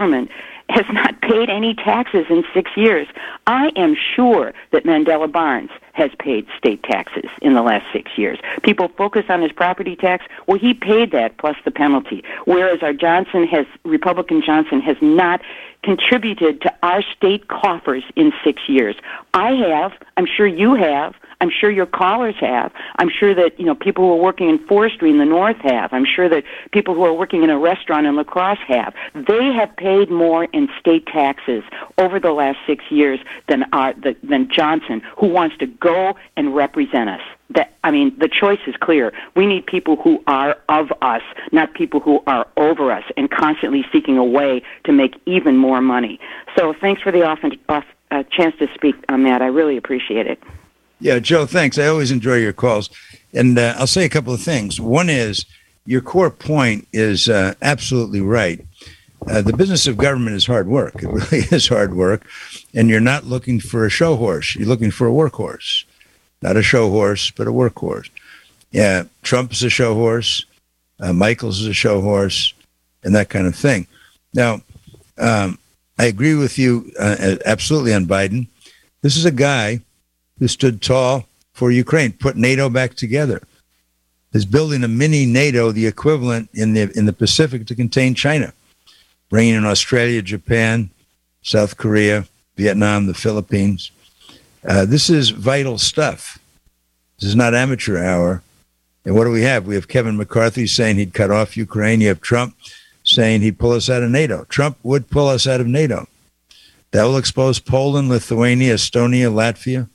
has not paid any taxes in 6 years? I am sure that Mandela Barnes has paid state taxes in the last 6 years. People focus on his property tax. Well, he paid that plus the penalty, whereas Republican Johnson has not contributed to our state coffers in 6 years. I have. I'm sure you have. I'm sure your callers have. I'm sure that people who are working in forestry in the north have. I'm sure that people who are working in a restaurant in La Crosse have. They have paid more in state taxes over the last 6 years than Johnson, who wants to go and represent us. The choice is clear. We need people who are of us, not people who are over us and constantly seeking a way to make even more money. So thanks for the chance to speak on that. I really appreciate it. Yeah, Joe, thanks. I always enjoy your calls. And I'll say a couple of things. One is, your core point is absolutely right. The business of government is hard work. It really is hard work. And you're not looking for a show horse. You're looking for a workhorse. Not a show horse, but a workhorse. Yeah, Trump is a show horse. Michaels is a show horse, and that kind of thing. Now, I agree with you absolutely on Biden. This is a guy who stood tall for Ukraine, put NATO back together, is building a mini NATO, the equivalent in the Pacific to contain China, bringing in Australia, Japan, South Korea, Vietnam, the Philippines. This is vital stuff. This is not amateur hour. And what do we have? We have Kevin McCarthy saying he'd cut off Ukraine. You have Trump saying he'd pull us out of NATO. Trump would pull us out of NATO. That will expose Poland, Lithuania, Estonia, Latvia,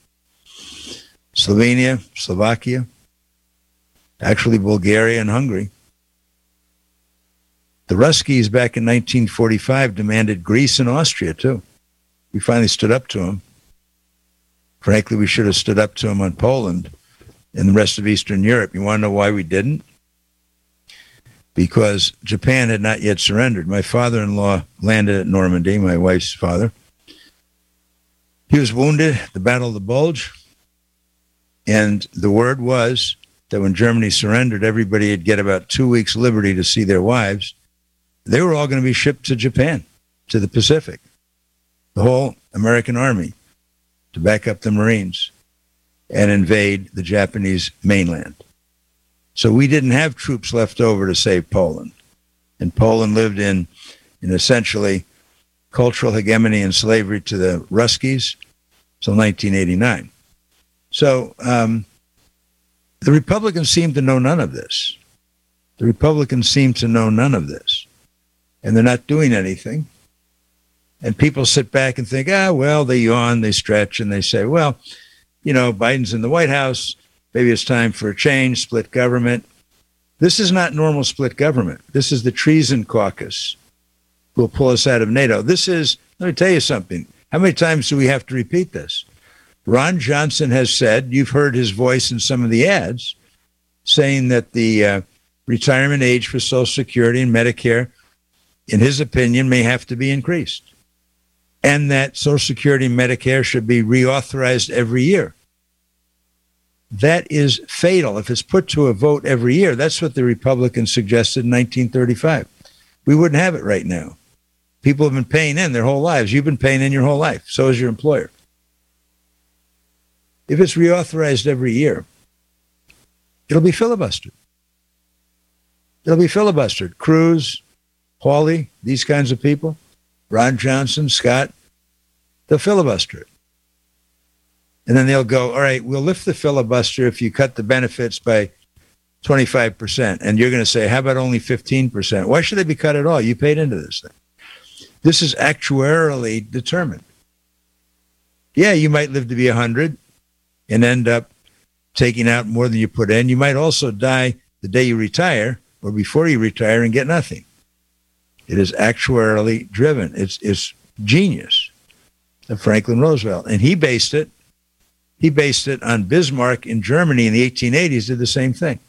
Slovenia, Slovakia, actually Bulgaria and Hungary. The Ruskies back in 1945 demanded Greece and Austria, too. We finally stood up to them. Frankly, we should have stood up to them on Poland and the rest of Eastern Europe. You want to know why we didn't? Because Japan had not yet surrendered. My father-in-law landed at Normandy, my wife's father. He was wounded at the Battle of the Bulge. And the word was that when Germany surrendered, everybody would get about 2 weeks' liberty to see their wives. They were all going to be shipped to Japan, to the Pacific, the whole American army, to back up the Marines and invade the Japanese mainland. So we didn't have troops left over to save Poland. And Poland lived in essentially cultural hegemony and slavery to the Ruskies until 1989. So the Republicans seem to know none of this. The Republicans seem to know none of this. And they're not doing anything. And people sit back and think, well, they yawn, they stretch, and they say, well, Biden's in the White House. Maybe it's time for a change, split government. This is not normal split government. This is the treason caucus who will pull us out of NATO. Let me tell you something. How many times do we have to repeat this? Ron Johnson has said, you've heard his voice in some of the ads, saying that the retirement age for Social Security and Medicare, in his opinion, may have to be increased. And that Social Security and Medicare should be reauthorized every year. That is fatal. If it's put to a vote every year, that's what the Republicans suggested in 1935. We wouldn't have it right now. People have been paying in their whole lives. You've been paying in your whole life. So has your employer. If it's reauthorized every year, it'll be filibustered. It'll be filibustered. Cruz, Hawley, these kinds of people, Ron Johnson, Scott, they'll filibuster it. And then they'll go, all right, we'll lift the filibuster if you cut the benefits by 25%. And you're going to say, how about only 15%? Why should they be cut at all? You paid into this thing. This is actuarially determined. Yeah, you might live to be 100 and end up taking out more than you put in. You might also die the day you retire or before you retire and get nothing. It is actuarially driven. It's genius of Franklin Roosevelt. And he based it on Bismarck in Germany in the 1880s, did the same thing.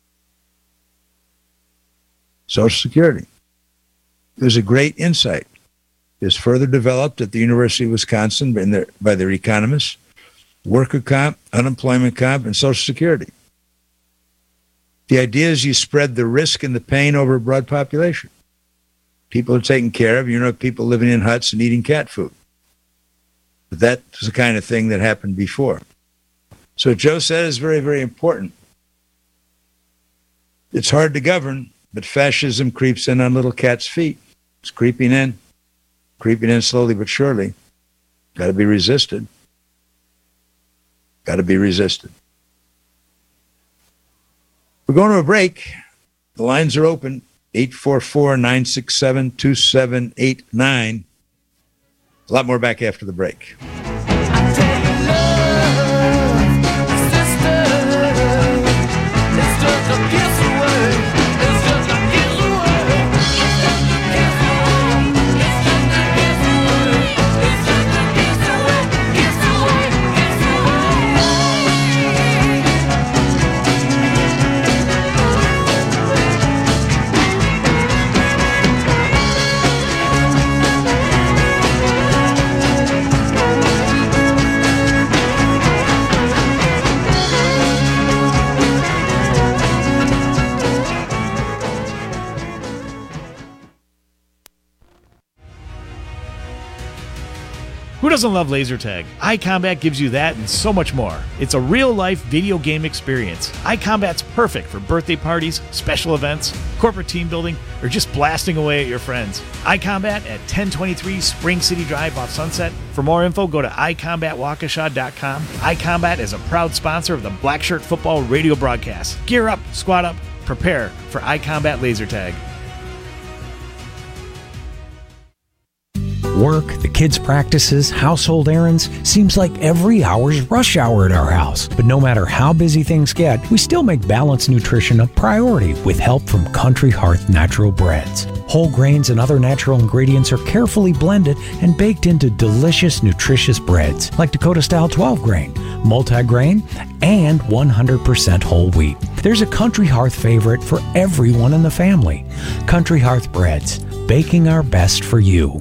Social Security. It was a great insight. It was further developed at the University of Wisconsin by their economists. Worker comp, unemployment comp, and Social Security. The idea is you spread the risk and the pain over a broad population. People are taken care of. People living in huts and eating cat food. But that's the kind of thing that happened before. So what Joe said is very, very important. It's hard to govern, but fascism creeps in on little cat's feet. It's creeping in slowly but surely. Got to be resisted. Got to be resisted. We're going to a break. The lines are open. 844-967-2789. A lot more back after the break. Who doesn't love laser tag? iCombat gives you that and so much more. It's a real-life video game experience. iCombat's perfect for birthday parties, special events, corporate team building, or just blasting away at your friends. iCombat at 1023 Spring City Drive off Sunset. For more info, go to iCombatWaukesha.com. iCombat is a proud sponsor of the Black Shirt Football radio broadcast. Gear up, squad up, prepare for iCombat laser tag. Work, the kids' practices, household errands, seems like every hour's rush hour at our house. But no matter how busy things get, we still make balanced nutrition a priority with help from Country Hearth Natural Breads. Whole grains and other natural ingredients are carefully blended and baked into delicious, nutritious breads like Dakota-style 12-grain, multi-grain, and 100% whole wheat. There's a Country Hearth favorite for everyone in the family. Country Hearth Breads, baking our best for you.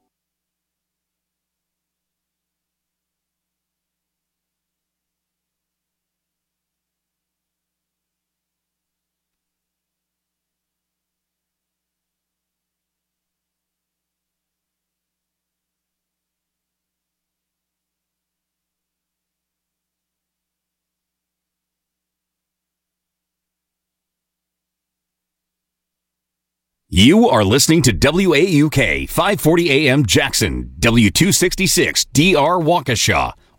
You are listening to WAUK 540 AM Jackson, W266 DR Waukesha,